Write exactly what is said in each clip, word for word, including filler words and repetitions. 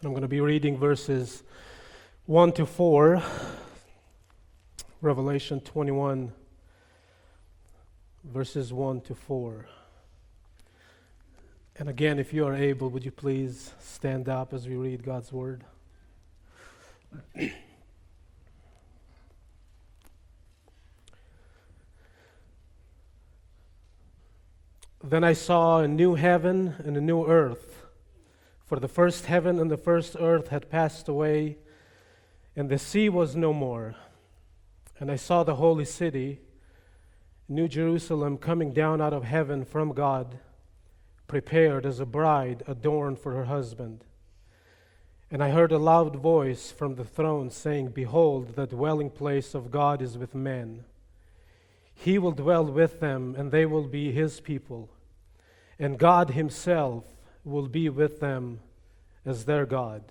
I'm going to be reading verses one to four, Revelation twenty-one, verses one to four. And again, if you are able, would you please stand up as we read God's word? Then I saw a new heaven and a new earth. For the first heaven and the first earth had passed away, and the sea was no more. And I saw the holy city, New Jerusalem, coming down out of heaven from God, prepared as a bride adorned for her husband. And I heard a loud voice from the throne saying, "Behold, the dwelling place of God is with men. He will dwell with them, and they will be his people. And God himself will be with them as their God.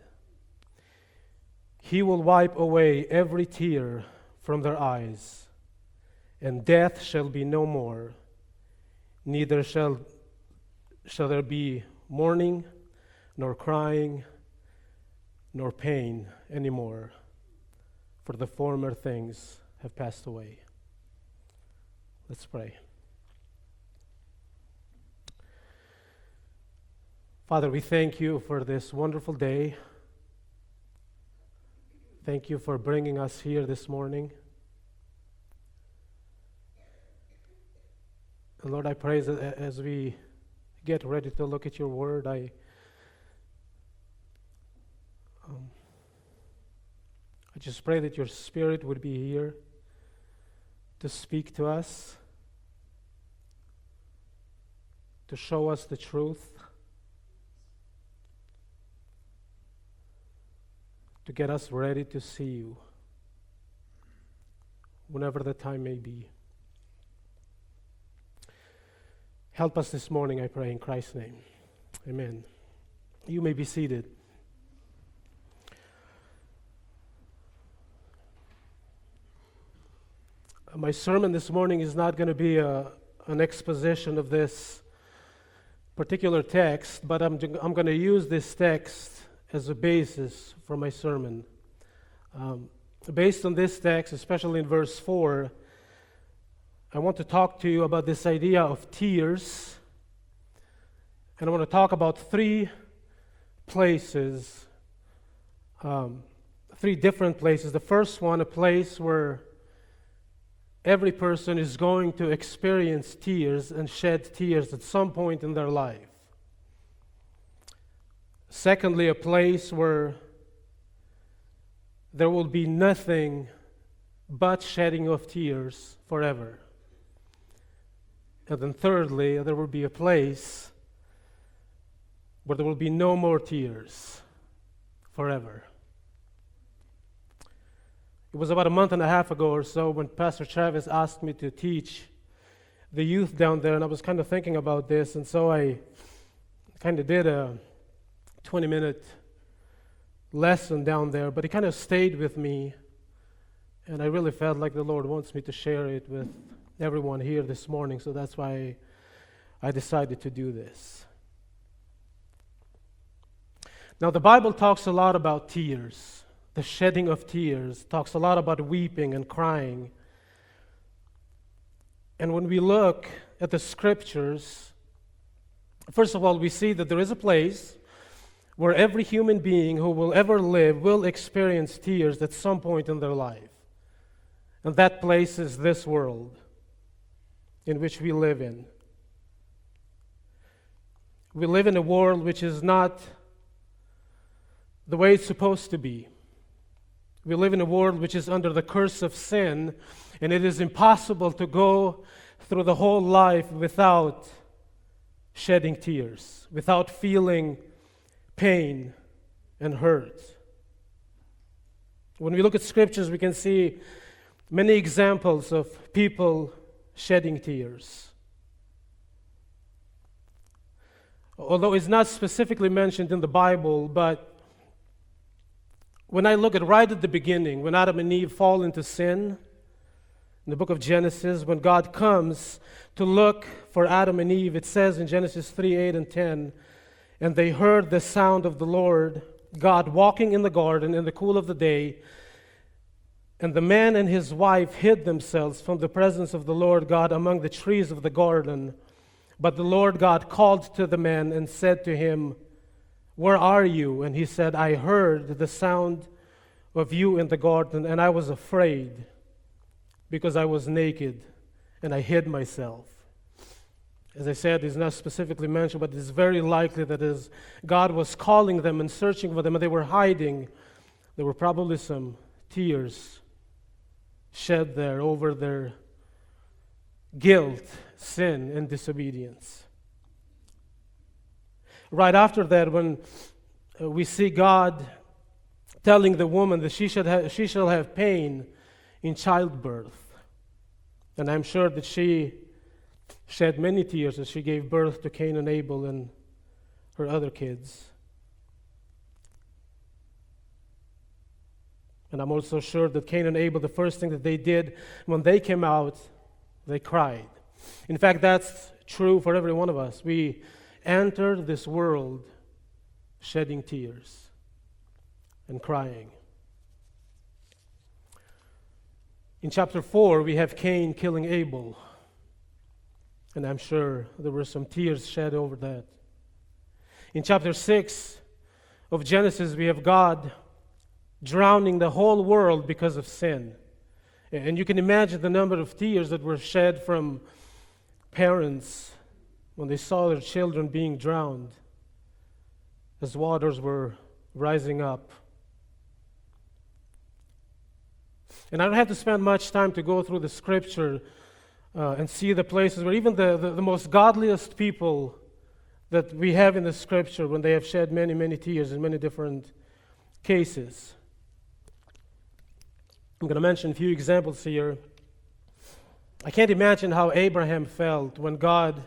He will wipe away every tear from their eyes, and death shall be no more. Neither shall, shall there be mourning, nor crying, nor pain anymore, for the former things have passed away." Let's pray. Father, we thank you for this wonderful day. Thank you for bringing us here this morning. And Lord, I pray that as we get ready to look at your word, I, um, I just pray that your Spirit would be here to speak to us, to show us the truth, to get us ready to see you whenever the time may be. Help us this morning, I pray, in Christ's name. Amen. You may be seated. My sermon this morning is not going to be a, an exposition of this particular text, but I'm, I'm going to use this text as a basis for my sermon. Um, based on this text, especially in verse four, I want to talk to you about this idea of tears, and I want to talk about three places, um, three different places. The first one, a place where every person is going to experience tears and shed tears at some point in their life. Secondly, a place where there will be nothing but shedding of tears forever. And then thirdly, there will be a place where there will be no more tears forever. It was about a month and a half ago or so when Pastor Travis asked me to teach the youth down there, and I was kind of thinking about this, and so I kind of did a twenty-minute lesson down there, but it kind of stayed with me, and I really felt like the Lord wants me to share it with everyone here this morning, so that's why I decided to do this. Now, the Bible talks a lot about tears, the shedding of tears, talks a lot about weeping and crying. And when we look at the scriptures, first of all, we see that there is a place where every human being who will ever live will experience tears at some point in their life. And that place is this world in which we live in. We live in a world which is not the way it's supposed to be. We live in a world which is under the curse of sin, and it is impossible to go through the whole life without shedding tears, without feeling pain and hurt. When we look at scriptures, we can see many examples of people shedding tears. Although it's not specifically mentioned in the Bible, but when I look at right at the beginning, when Adam and Eve fall into sin, in the book of Genesis, when God comes to look for Adam and Eve, it says in Genesis three, eight, and ten, "And they heard the sound of the Lord God walking in the garden in the cool of the day, and the man and his wife hid themselves from the presence of the Lord God among the trees of the garden. But the Lord God called to the man and said to him, "Where are you?" And he said, "I heard the sound of you in the garden, and I was afraid because I was naked, and I hid myself." As I said, it's not specifically mentioned, but it's very likely that as God was calling them and searching for them, and they were hiding, there were probably some tears shed there over their guilt, sin, and disobedience. Right after that, when uh, we see God telling the woman that she should ha- she shall have pain in childbirth, and I'm sure that she shed many tears as she gave birth to Cain and Abel and her other kids. And I'm also sure that Cain and Abel, the first thing that they did when they came out, they cried. In fact, that's true for every one of us. We enter this world shedding tears and crying. In chapter four, we have Cain killing Abel. And I'm sure there were some tears shed over that. In chapter six of Genesis, we have God drowning the whole world because of sin. And you can imagine the number of tears that were shed from parents when they saw their children being drowned as waters were rising up. And I don't have to spend much time to go through the scripture uh, and see the places where even the, the, the most godliest people that we have in the scripture, when they have shed many, many tears in many different cases. I'm going to mention a few examples here. I can't imagine how Abraham felt when God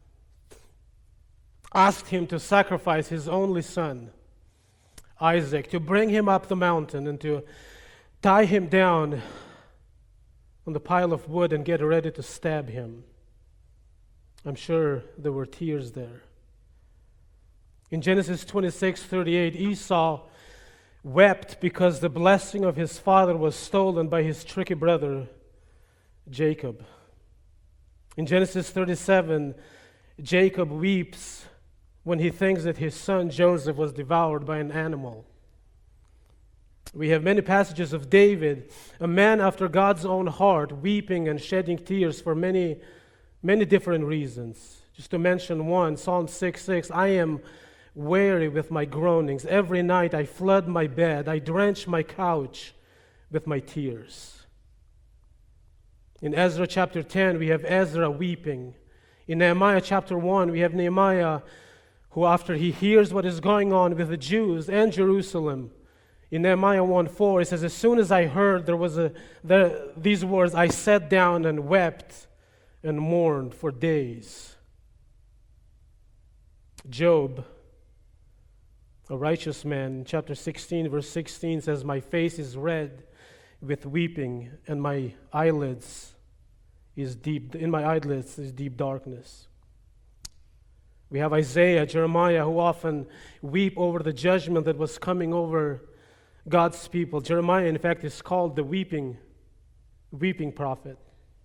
asked him to sacrifice his only son, Isaac, to bring him up the mountain and to tie him down on the pile of wood and get ready to stab him. I'm sure there were tears there. In Genesis twenty-six thirty-eight, Esau wept because the blessing of his father was stolen by his tricky brother, Jacob. In Genesis thirty-seven, Jacob weeps when he thinks that his son Joseph was devoured by an animal. We have many passages of David, a man after God's own heart, weeping and shedding tears for many, many different reasons. Just to mention one, Psalm six six, I am weary with my groanings. Every night I flood my bed. I drench my couch with my tears. In Ezra chapter ten, we have Ezra weeping. In Nehemiah chapter one, we have Nehemiah who, after he hears what is going on with the Jews and Jerusalem, in Nehemiah one four, it says, as soon as I heard there was a the, these words, I sat down and wept and mourned for days. Job, a righteous man, chapter sixteen, verse sixteen says, my face is red with weeping, and my eyelids is deep, in my eyelids is deep darkness. We have Isaiah, Jeremiah, who often weep over the judgment that was coming over God's people. Jeremiah, in fact, is called the weeping, weeping prophet.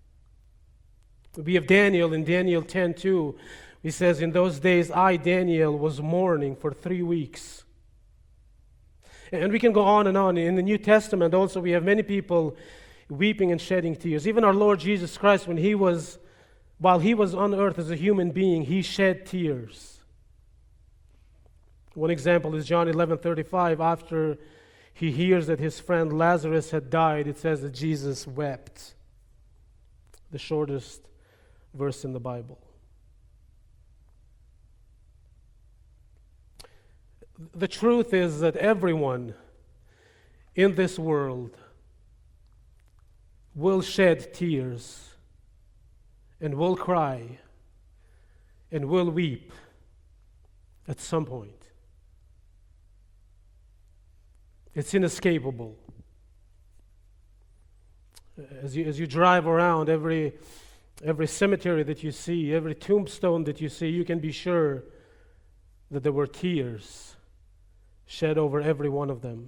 We have Daniel in Daniel ten two. He says, in those days, I, Daniel, was mourning for three weeks. And we can go on and on. In the New Testament also, we have many people weeping and shedding tears. Even our Lord Jesus Christ, when he was, while he was on earth as a human being, he shed tears. One example is John eleven thirty-five. After he hears that his friend Lazarus had died, it says that Jesus wept. The shortest verse in the Bible. The truth is that everyone in this world will shed tears and will cry and will weep at some point. It's inescapable. As you, as you drive around, every, every cemetery that you see, every tombstone that you see, you can be sure that there were tears shed over every one of them.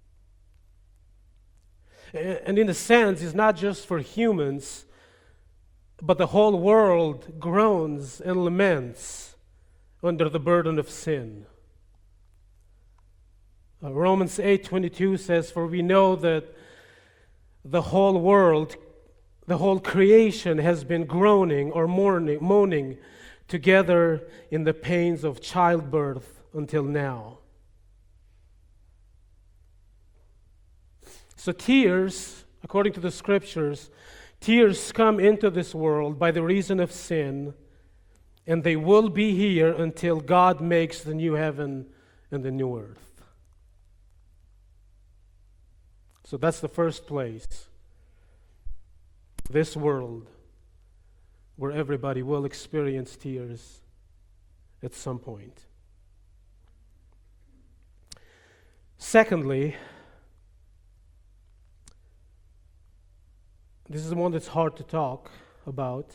And in a sense, it's not just for humans, but the whole world groans and laments under the burden of sin. Uh, Romans eight twenty-two says, "For we know that the whole world, the whole creation has been groaning or mourning, moaning together in the pains of childbirth until now." So tears, according to the scriptures, tears come into this world by the reason of sin, and they will be here until God makes the new heaven and the new earth. So that's the first place, this world, where everybody will experience tears at some point. Secondly, this is the one that's hard to talk about,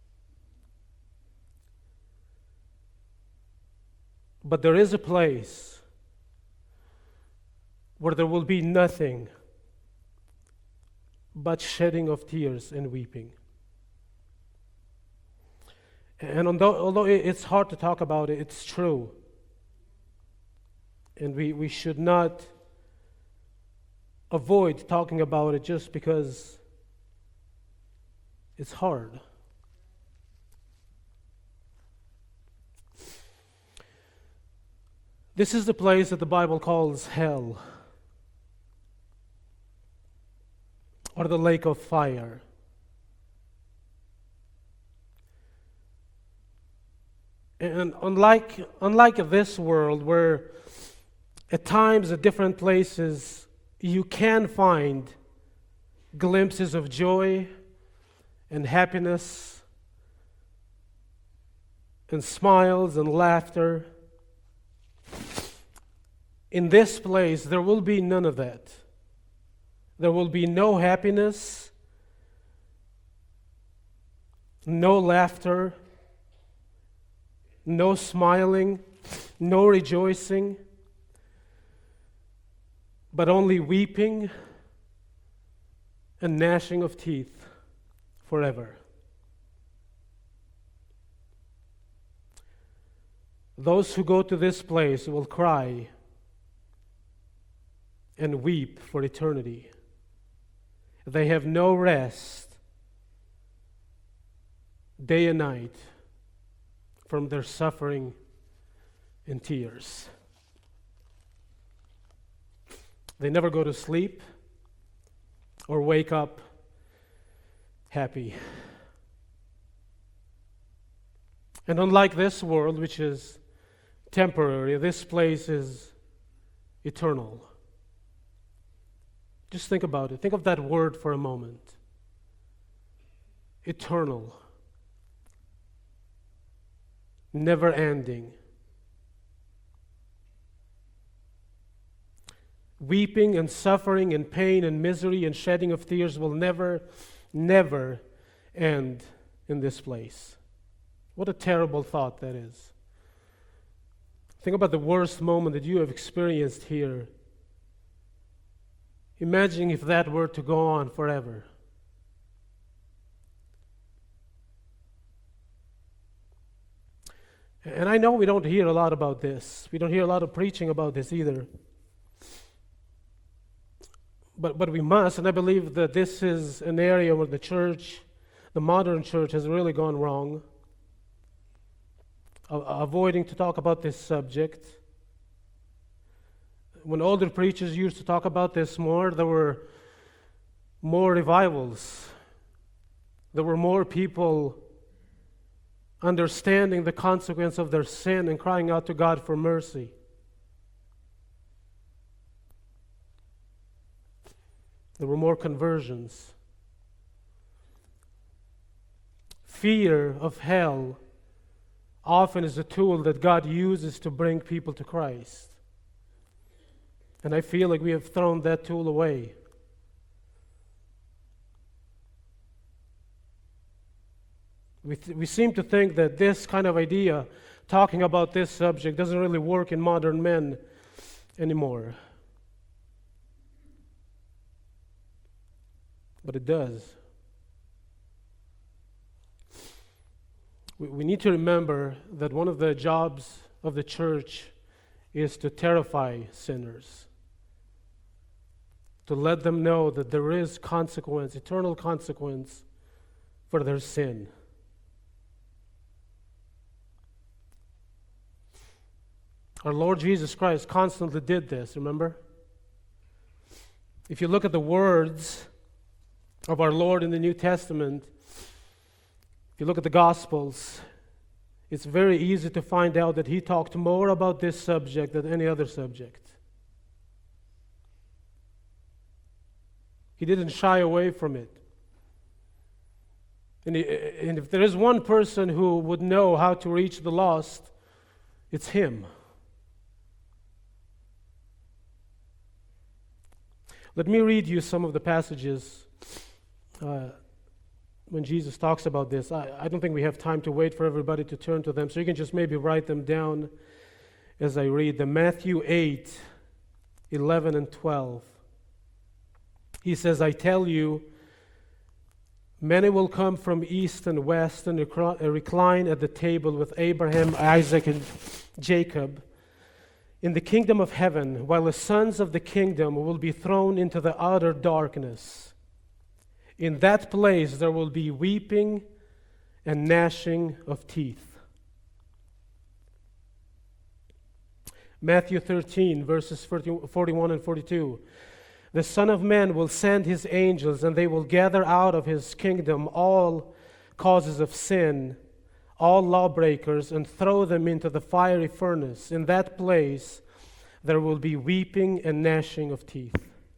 but there is a place where there will be nothing but shedding of tears and weeping. And although, although it's hard to talk about it, it's true. And we, we should not avoid talking about it just because it's hard. This is the place that the Bible calls hell, or the lake of fire. And unlike, unlike this world, where at times at different places you can find glimpses of joy and happiness and smiles and laughter, in this place there will be none of that. There will be no happiness, no laughter, no smiling, no rejoicing, but only weeping and gnashing of teeth forever. Those who go to this place will cry and weep for eternity. They have no rest day and night from their suffering and tears. They never go to sleep or wake up happy. And unlike this world, which is temporary, this place is eternal. Just think about it. Think of that word for a moment. Eternal. Never ending. Weeping and suffering and pain and misery and shedding of tears will never, never end in this place. What a terrible thought that is. Think about the worst moment that you have experienced here. Imagine if that were to go on forever. And I know we don't hear a lot about this. We don't hear a lot of preaching about this either. But, but we must, and I believe that this is an area where the church, the modern church, has really gone wrong, uh, avoiding to talk about this subject. When older preachers used to talk about this more, there were more revivals. There were more people understanding the consequence of their sin and crying out to God for mercy. There were more conversions. Fear of hell often is a tool that God uses to bring people to Christ. And I feel like we have thrown that tool away. We, th- we seem to think that this kind of idea, talking about this subject, doesn't really work in modern men anymore. But it does. We, we need to remember that one of the jobs of the church is to terrify sinners, to let them know that there is consequence, eternal consequence for their sin. Our Lord Jesus Christ constantly did this, remember? If you look at the words of our Lord in the New Testament, if you look at the Gospels, it's very easy to find out that he talked more about this subject than any other subject. He didn't shy away from it. And, he, and if there is one person who would know how to reach the lost, it's him. Let me read you some of the passages uh, when Jesus talks about this. I, I don't think we have time to wait for everybody to turn to them, so you can just maybe write them down as I read them. Matthew eight, eleven and twelve. He says, I tell you, many will come from east and west and recline at the table with Abraham, Isaac, and Jacob in the kingdom of heaven, while the sons of the kingdom will be thrown into the outer darkness. In that place there will be weeping and gnashing of teeth. Matthew thirteen, verses forty-one and forty-two. The Son of Man will send his angels, and they will gather out of his kingdom all causes of sin, all lawbreakers, and throw them into the fiery furnace. In that place there will be weeping and gnashing of teeth.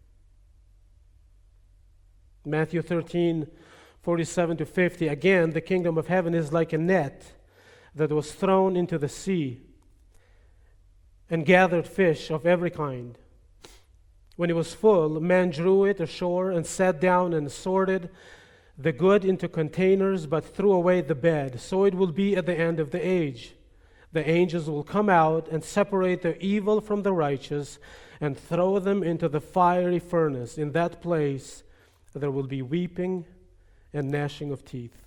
Matthew thirteen, forty-seven to fifty. Again, the kingdom of heaven is like a net that was thrown into the sea and gathered fish of every kind. When it was full, man drew it ashore and sat down and sorted the good into containers, but threw away the bad. So it will be at the end of the age. The angels will come out and separate the evil from the righteous and throw them into the fiery furnace. In that place there will be weeping and gnashing of teeth.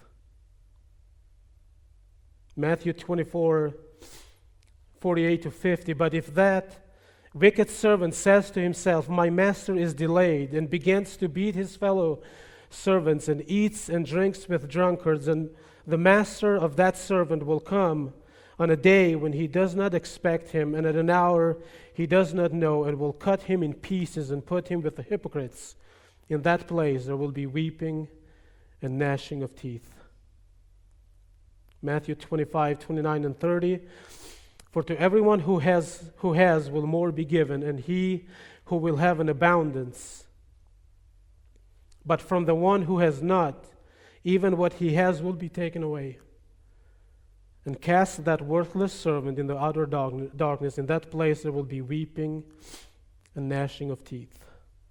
Matthew twenty-four, forty-eight to fifty. But if that wicked servant says to himself, my master is delayed, and begins to beat his fellow servants and eats and drinks with drunkards, and the master of that servant will come on a day when he does not expect him, and at an hour he does not know, and will cut him in pieces and put him with the hypocrites. In that place there will be weeping and gnashing of teeth. Matthew twenty-five, twenty-nine and thirty. For to everyone who has who has will more be given, and he who will have an abundance. But from the one who has not, even what he has will be taken away. And cast that worthless servant in the outer darkness. In that place there will be weeping and gnashing of teeth.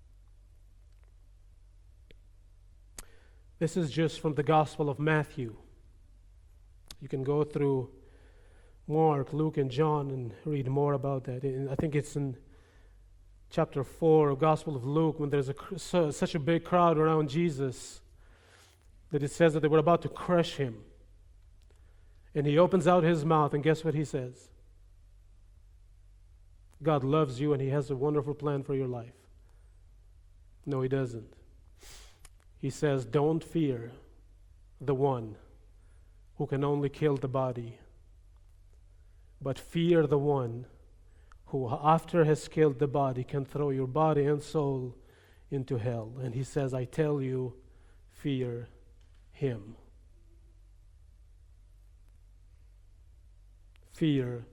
This is just from the Gospel of Matthew. You can go through Mark, Luke, and John and read more about that. And I think it's in chapter four of Gospel of Luke when there's a, so, such a big crowd around Jesus that it says that they were about to crush him. And he opens out his mouth, and guess what he says? God loves you and he has a wonderful plan for your life. No, he doesn't. He says, don't fear the one who can only kill the body, but fear the one who, after has killed the body, can throw your body and soul into hell. And he says, I tell you, fear him. Fear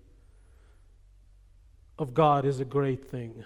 of God is a great thing.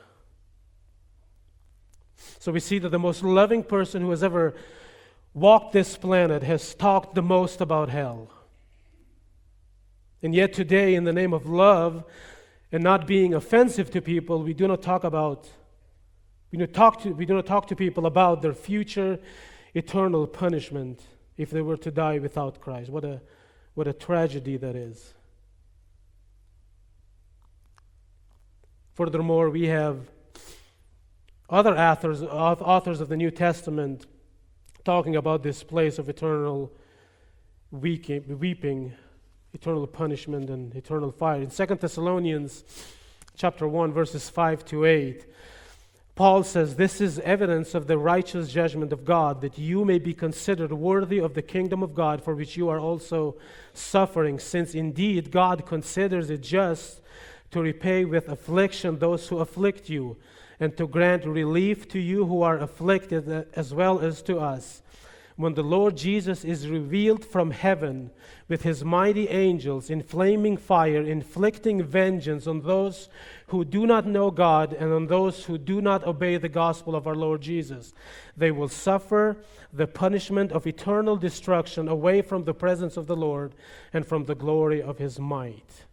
So we see that the most loving person who has ever walked this planet has talked the most about hell. And yet today, in the name of love and not being offensive to people, we do not talk about we do not talk to we do not talk to people about their future eternal punishment if they were to die without Christ. What a what a tragedy that is. Furthermore, we have other authors, authors of the New Testament talking about this place of eternal weeping, eternal punishment, and eternal fire. In Second Thessalonians chapter one, verses five to eight, Paul says, "This is evidence of the righteous judgment of God, that you may be considered worthy of the kingdom of God, for which you are also suffering, since indeed God considers it just to repay with affliction those who afflict you, and to grant relief to you who are afflicted, as well as to us. When the Lord Jesus is revealed from heaven with his mighty angels in flaming fire, inflicting vengeance on those who do not know God and on those who do not obey the gospel of our Lord Jesus. They will suffer the punishment of eternal destruction away from the presence of the Lord and from the glory of his might."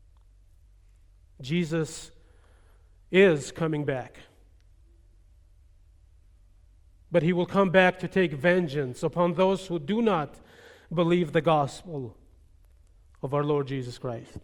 Jesus is coming back. But he will come back to take vengeance upon those who do not believe the gospel of our Lord Jesus Christ.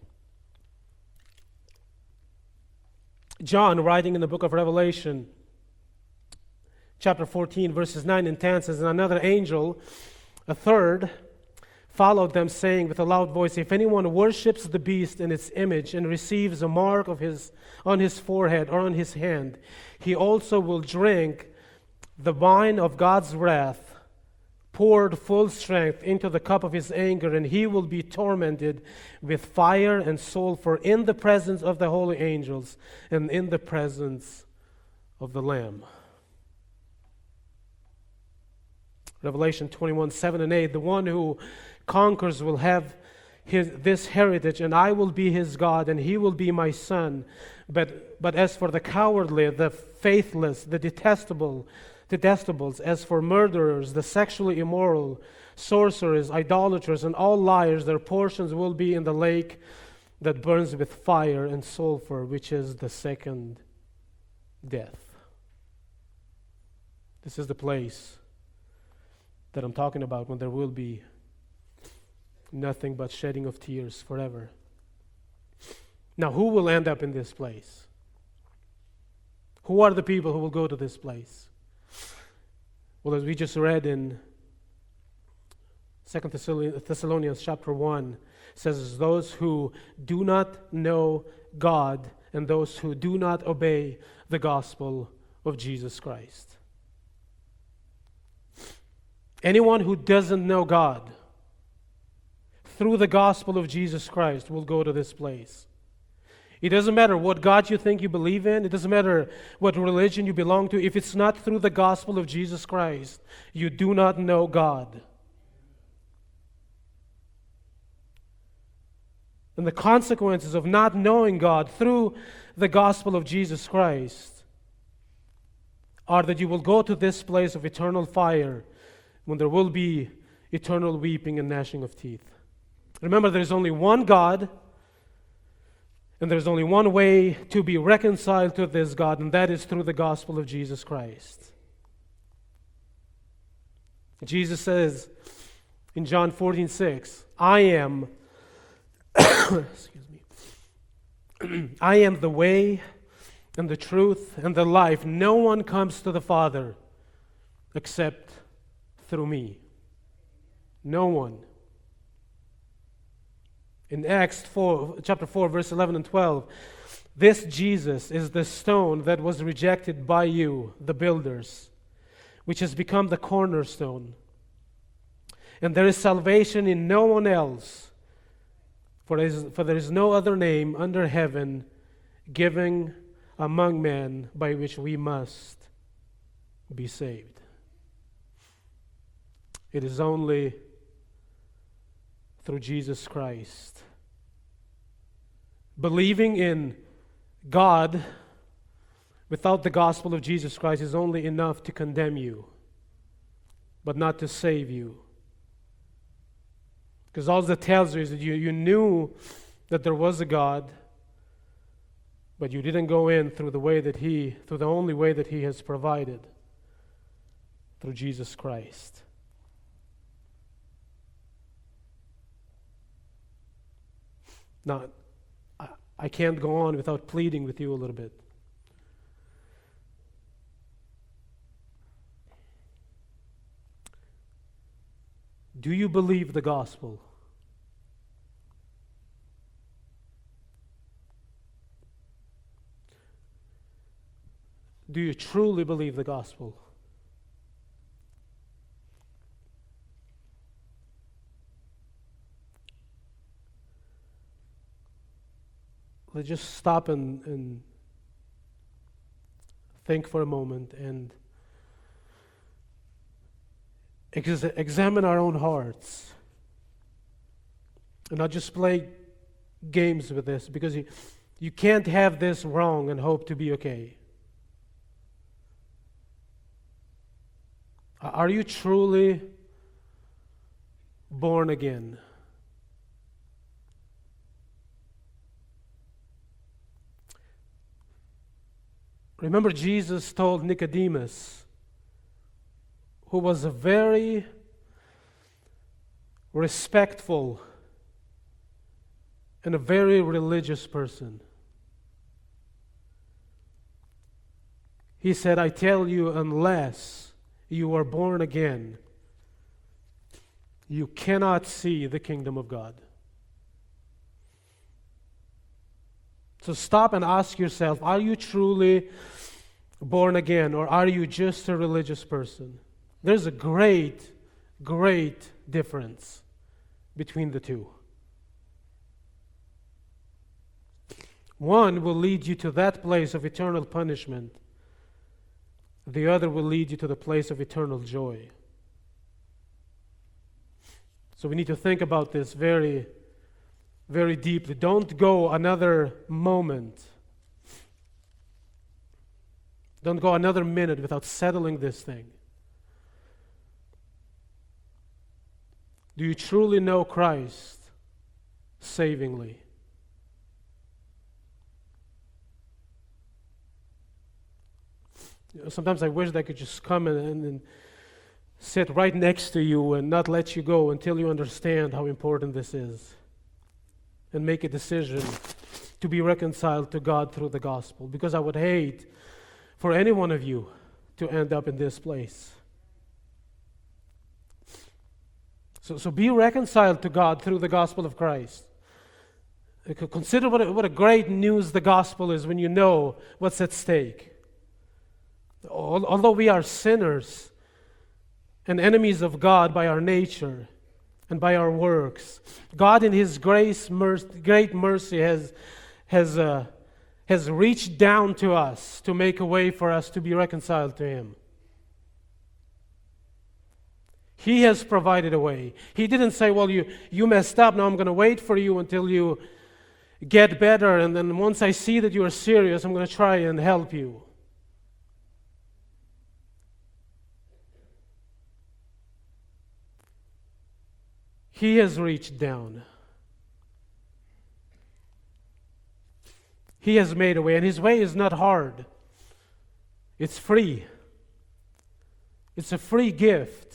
John, writing in the book of Revelation, chapter fourteen, verses nine and ten, says, "And another angel, a third, followed them, saying with a loud voice, If anyone worships the beast and its image and receives a mark of his on his forehead or on his hand, he also will drink the wine of God's wrath, poured full strength into the cup of his anger, and he will be tormented with fire and sulfur in the presence of the holy angels and in the presence of the Lamb." Revelation twenty-one, seven and eight, "The one who conquers will have his, this heritage, and I will be his God, and he will be my son. But, but as for the cowardly, the faithless, the detestable, detestables, as for murderers, the sexually immoral, sorcerers, idolaters, and all liars, their portions will be in the lake that burns with fire and sulfur, which is the second death." This is the place that I'm talking about when there will be nothing but shedding of tears forever. Now, who will end up in this place? Who are the people who will go to this place? Well, as we just read in Second Thessalonians chapter one, it says, "Those who do not know God and those who do not obey the gospel of Jesus Christ." Anyone who doesn't know God through the gospel of Jesus Christ will go to this place. It doesn't matter what God you think you believe in. It doesn't matter what religion you belong to. If it's not through the gospel of Jesus Christ, you do not know God. And the consequences of not knowing God through the gospel of Jesus Christ are that you will go to this place of eternal fire when there will be eternal weeping and gnashing of teeth. Remember, there is only one God, and there's only one way to be reconciled to this God, and that is through the gospel of Jesus Christ. Jesus says in John fourteen six, I am, excuse me, I am the way and the truth and the life. No one comes to the Father except through me. No one. In Acts four, chapter four, verse eleven and twelve, "This Jesus is the stone that was rejected by you, the builders, which has become the cornerstone. And there is salvation in no one else, for there is, for there is no other name under heaven given among men by which we must be saved." It is only through Jesus Christ. Believing in God without the gospel of Jesus Christ is only enough to condemn you, but not to save you. Because all that tells you is that you, you knew that there was a God, but you didn't go in through the way that He, through the only way that He has provided, through Jesus Christ. Now, I, I can't go on without pleading with you a little bit. Do you believe the gospel? Do you truly believe the gospel? Let's just stop and, and think for a moment and ex- examine our own hearts. And not just play games with this, because you, you can't have this wrong and hope to be okay. Are you truly born again? Remember, Jesus told Nicodemus, who was a very respectful and a very religious person. He said, I tell you, unless you are born again, you cannot see the kingdom of God. So stop and ask yourself, are you truly born again, or are you just a religious person? There's a great, great difference between the two. One will lead you to that place of eternal punishment. The other will lead you to the place of eternal joy. So we need to think about this very very deeply. Don't go another moment. Don't go another minute without settling this thing. Do you truly know Christ savingly? You know, sometimes I wish I could just come and, and, and sit right next to you and not let you go until you understand how important this is, and make a decision to be reconciled to God through the gospel. Because I would hate for any one of you to end up in this place. So, so be reconciled to God through the gospel of Christ. Consider what a, what a great news the gospel is when you know what's at stake. Although we are sinners and enemies of God by our nature and by our works, God in His grace, mercy, great mercy has, has, uh, has reached down to us to make a way for us to be reconciled to Him. He has provided a way. He didn't say, well, you, you messed up, now I'm going to wait for you until you get better, and then once I see that you are serious, I'm going to try and help you. He has reached down. He has made a way, and His way is not hard. It's free. It's a free gift.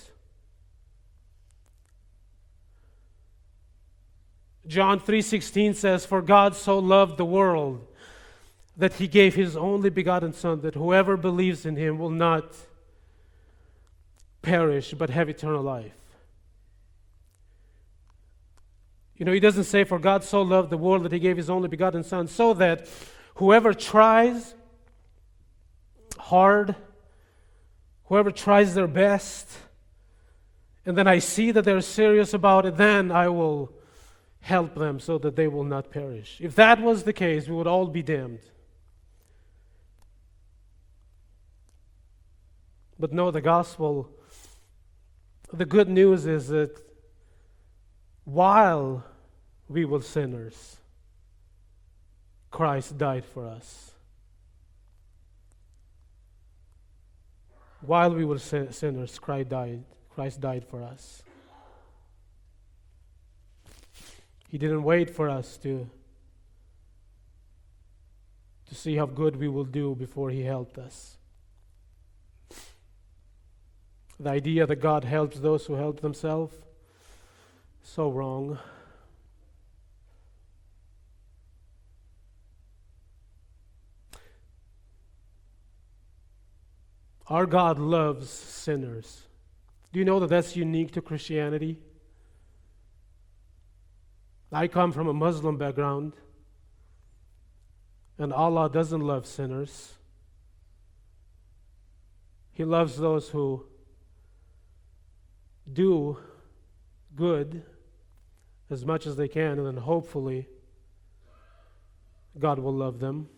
John three sixteen says, "For God so loved the world that He gave His only begotten Son, that whoever believes in Him will not perish but have eternal life." You know, He doesn't say, "For God so loved the world that He gave His only begotten Son," so that whoever tries hard, whoever tries their best, and then I see that they're serious about it, then I will help them so that they will not perish. If that was the case, we would all be damned. But no, the gospel, the good news is that while we were sinners, Christ died for us. While we were sin- sinners, Christ died. Christ died for us. He didn't wait for us to, to see how good we will do before He helped us. The idea that God helps those who help themselves, so wrong. Our God loves sinners. Do you know that that's unique to Christianity? I come from a Muslim background, and Allah doesn't love sinners. He loves those who do good as much as they can, and then hopefully God will love them.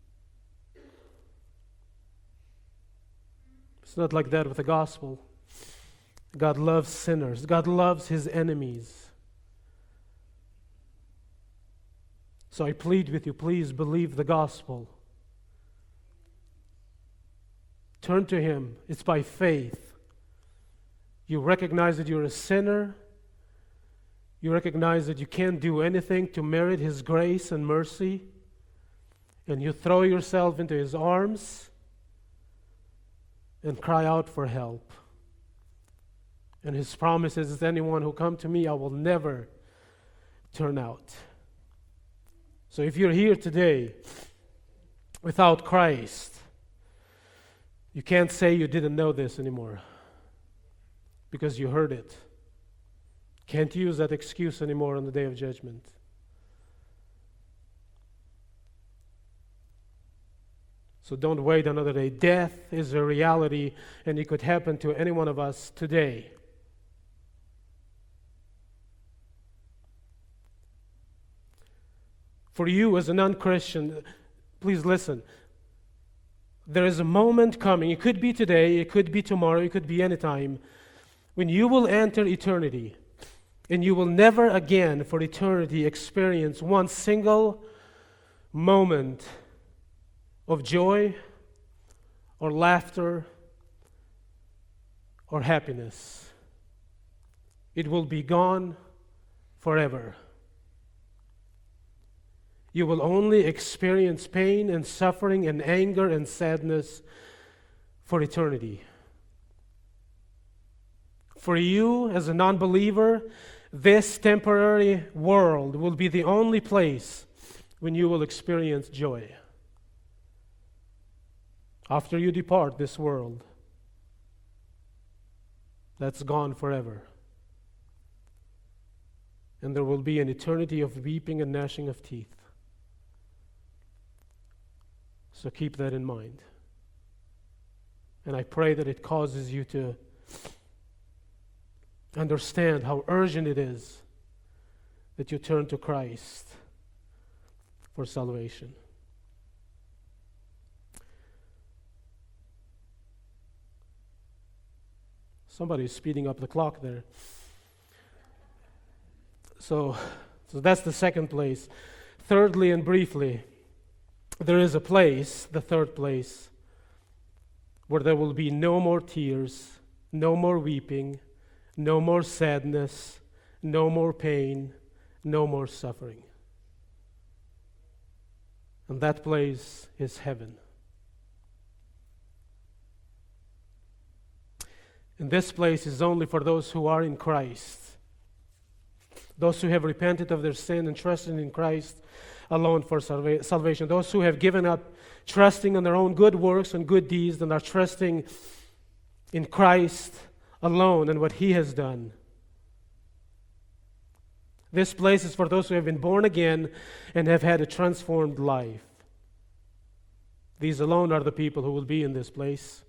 It's not like that with the gospel. God loves sinners. God loves His enemies. So I plead with you, please believe the gospel. Turn to Him. It's by faith. You recognize that you're a sinner. You recognize that you can't do anything to merit His grace and mercy. And you throw yourself into His arms and cry out for help. And His promise is, anyone who come to me, I will never turn out. So if you're here today without Christ, you can't say you didn't know this anymore because you heard it. Can't use that excuse anymore on the day of judgment. So don't wait another day. Death is a reality, and it could happen to any one of us today. For you as a non-Christian, please listen. There is a moment coming. It could be today, it could be tomorrow, it could be any time, when you will enter eternity, and you will never again for eternity experience one single moment of joy or laughter or happiness. It will be gone forever. You will only experience pain and suffering and anger and sadness for eternity. For you as a non-believer, this temporary world will be the only place when you will experience joy. After you depart this world, that's gone forever. And there will be an eternity of weeping and gnashing of teeth. So keep that in mind. And I pray that it causes you to understand how urgent it is that you turn to Christ for salvation. Somebody is speeding up the clock there. So, so that's the second place. Thirdly and briefly, there is a place, the third place, where there will be no more tears, no more weeping, no more sadness, no more pain, no more suffering. And that place is heaven. And this place is only for those who are in Christ, those who have repented of their sin and trusted in Christ alone for salva- salvation, those who have given up trusting in their own good works and good deeds and are trusting in Christ alone and what He has done. This place is for those who have been born again and have had a transformed life. These alone are the people who will be in this place,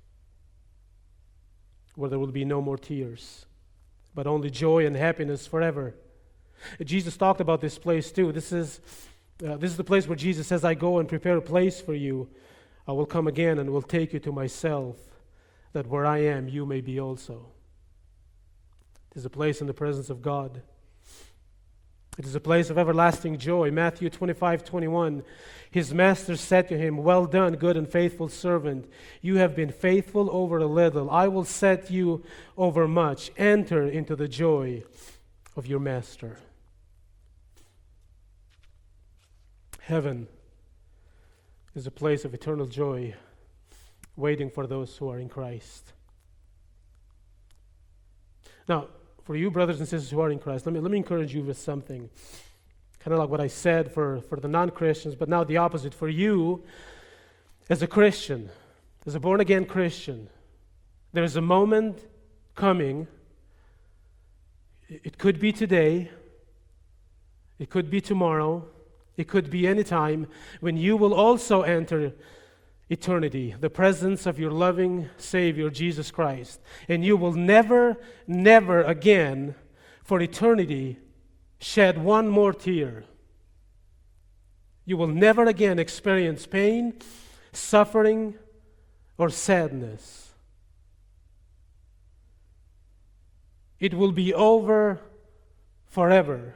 where there will be no more tears, but only joy and happiness forever. Jesus talked about this place too. This is uh, this is the place where Jesus says, I go and prepare a place for you. I will come again and will take you to myself, that where I am, you may be also. It is a place in the presence of God. It is a place of everlasting joy. Matthew twenty-five twenty-one. His master said to him, well done, good and faithful servant. You have been faithful over a little. I will set you over much. Enter into the joy of your master. Heaven is a place of eternal joy waiting for those who are in Christ. Now, for you brothers and sisters who are in Christ, let me, let me encourage you with something. Kind of like what I said for, for the non-Christians, but now the opposite. For you, as a Christian, As a born-again Christian, there is a moment coming. It could be today. It could be tomorrow. It could be any time when you will also enter eternity, the presence of your loving Savior, Jesus Christ. And you will never, never again, for eternity, shed one more tear. You will never again experience pain, suffering, or sadness. It will be over forever.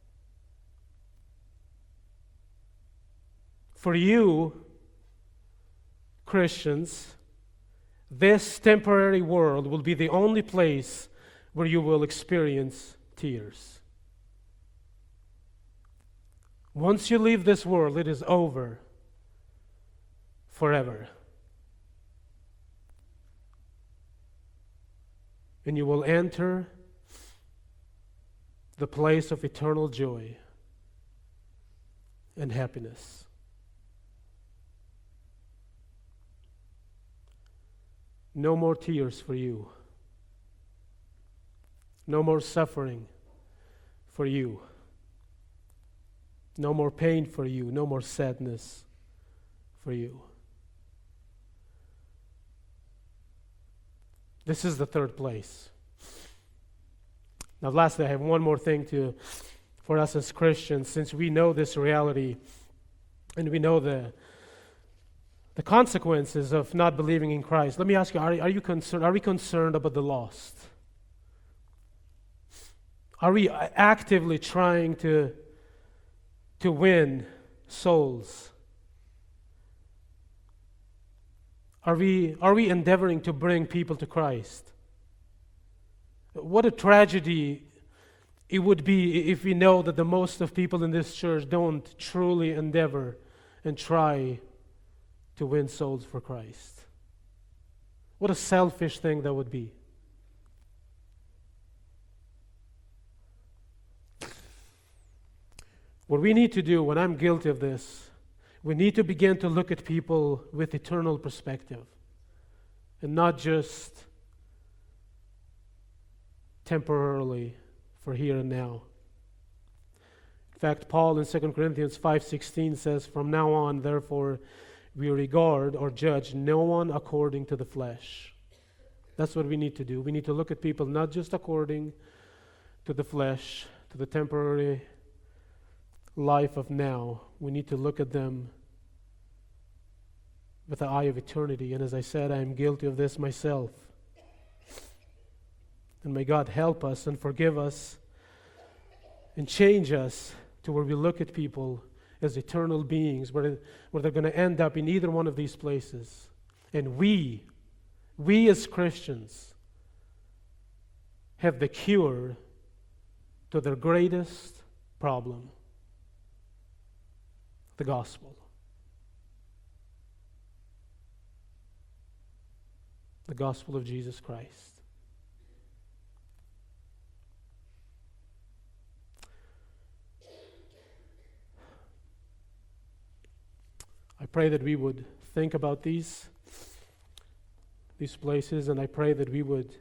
For you, Christians, this temporary world will be the only place where you will experience tears. Once you leave this world, it is over forever. And you will enter the place of eternal joy and happiness. No more tears for you. No more suffering for you. No more pain for you. No more sadness for you. This is the third place. Now, lastly, I have one more thing to, for us as Christians, since we know this reality and we know the the consequences of not believing in Christ. Let me ask you: Are, are you concerned? Are we concerned about the lost? Are we actively trying to to win souls? Are we are we endeavoring to bring people to Christ? What a tragedy it would be if we know that the most of people in this church don't truly endeavor and try to win souls for Christ. What a selfish thing that would be. What we need to do, when I'm guilty of this, we need to begin to look at people with eternal perspective and not just temporarily for here and now. In fact, Paul in Second Corinthians five sixteen says, "From now on, therefore, we regard or judge no one according to the flesh." That's what we need to do. We need to look at people not just according to the flesh, to the temporary life of now. We need to look at them with the eye of eternity. And as I said, I am guilty of this myself. And may God help us and forgive us and change us to where we look at people as eternal beings, where, where they're going to end up in either one of these places. And we, we as Christians, have the cure to their greatest problem: the gospel. The gospel of Jesus Christ. I pray that we would think about these, these places, and I pray that we would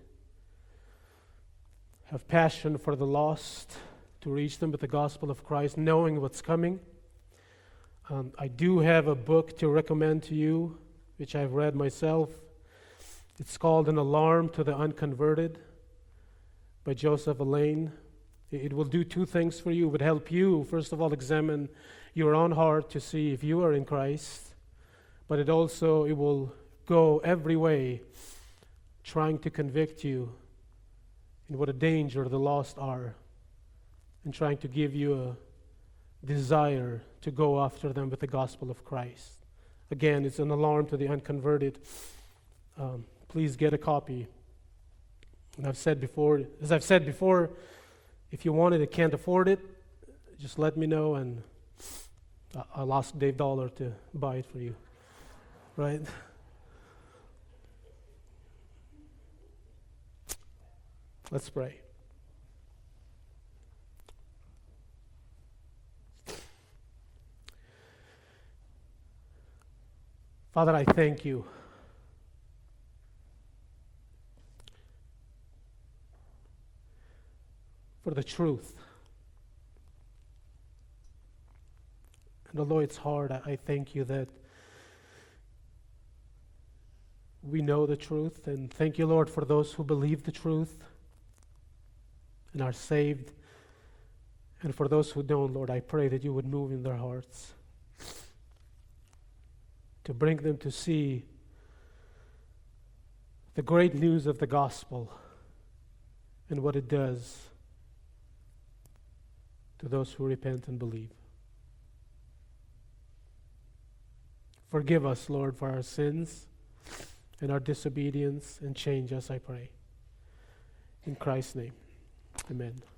have passion for the lost, to reach them with the gospel of Christ, knowing what's coming. Um, I do have a book to recommend to you, which I've read myself. It's called An Alarm to the Unconverted by Joseph Alleine. It will do two things for you. It would help you, first of all, examine your own heart to see if you are in Christ, but it also it will go every way trying to convict you in what a danger the lost are, and trying to give you a desire to go after them with the gospel of Christ. Again, it's An Alarm to the Unconverted. Um, please get a copy. And I've said before, as I've said before, if you want it and can't afford it, just let me know, and I'll ask Dave Dollar to buy it for you. Right? Let's pray. Father, I thank you for the truth. And although it's hard, I, I thank you that we know the truth. And thank you, Lord, for those who believe the truth and are saved. And for those who don't, Lord, I pray that you would move in their hearts to bring them to see the great news of the gospel and what it does to those who repent and believe. Forgive us, Lord, for our sins and our disobedience, and change us, I pray. In Christ's name, amen.